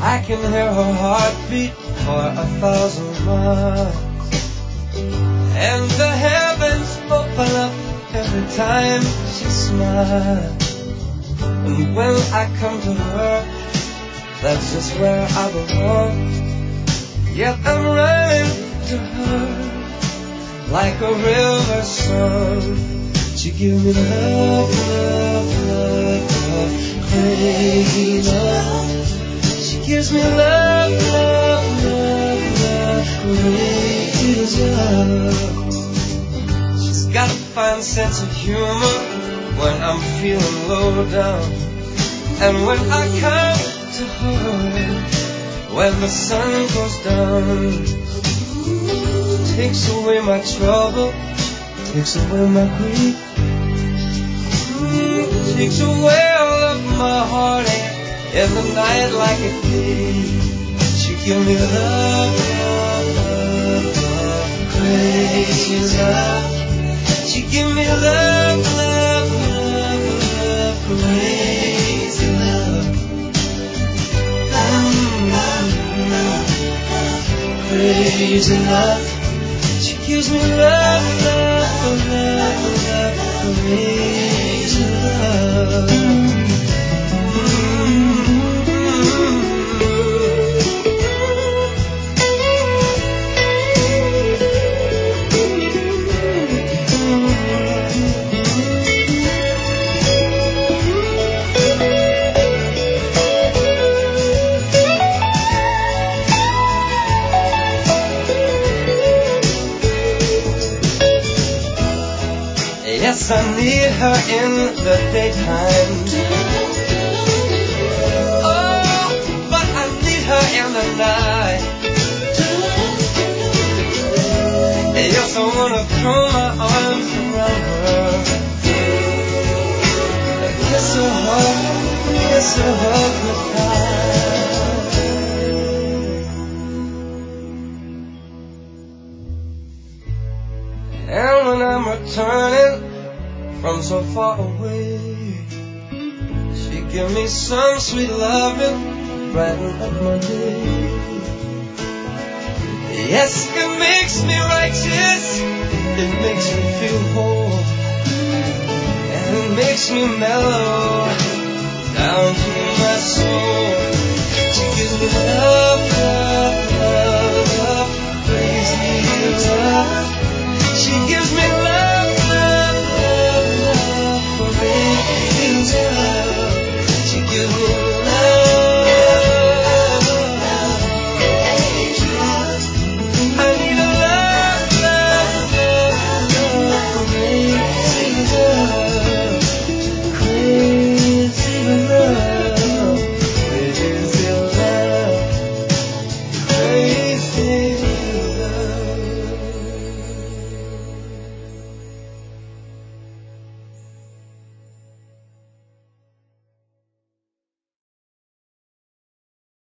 I can hear her heartbeat for 1,000 miles. And the heavens open up every time she smiles. And when I come to her, that's just where I belong. Yet I'm running to her like a river song. She gives me love, love, love, love, crazy love. She gives me love, love, love, love, crazy love. She's got a fine sense of humor when I'm feeling low down. And when I come to her, when the sun goes down, she takes away my trouble, takes away my grief, takes away all of my heartache in the night like a thief. She gives me love, love, love, love, crazy love. She gives me love, love, love, love, crazy love. Crazy love. She gives me love, love, love, love, crazy love. Yes, I need her in the daytime. Oh, but I need her in the night. Yes, I wanna throw my arms around her, kiss her goodbye. And when I'm returning from so far away, she give me some sweet loving, brighten up my day. Yes, it makes me righteous, it makes me feel whole, and it makes me mellow down to my